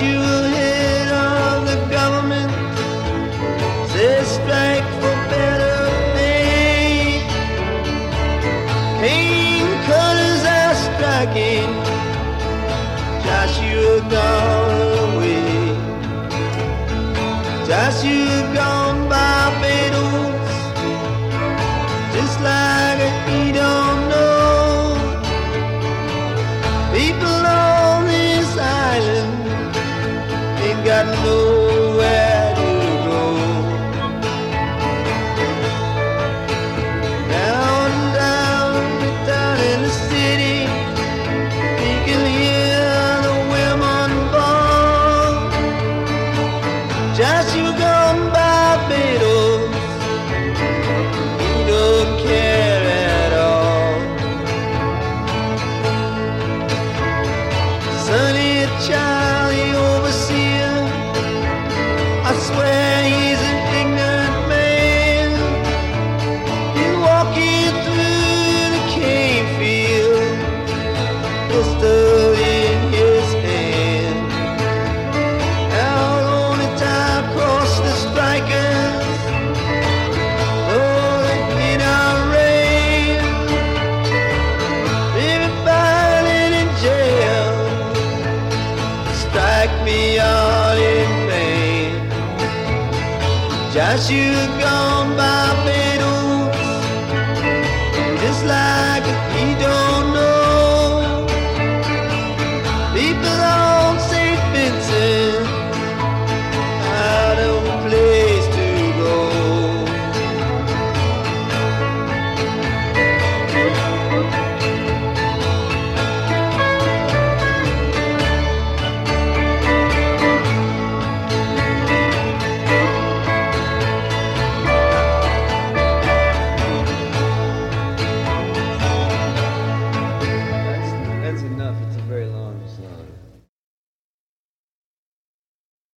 Joshua, head of the government, says strike for better pay. Cane cutters are striking, Joshua gone away. Joshua gone Barbados, just like he don't know. People on this island ain't got nowhere to go. Down in the city, you can hear the women bawl. Joshua gone Barbados, he don't care at all. Sonny Charlie overseer, I swear he's an ignorant man. He's walking through the cane field, pistol in his hand. Out on the time across the strikers, oh, in our rain. Everybody in jail, strike me all in vain. Joshua gone by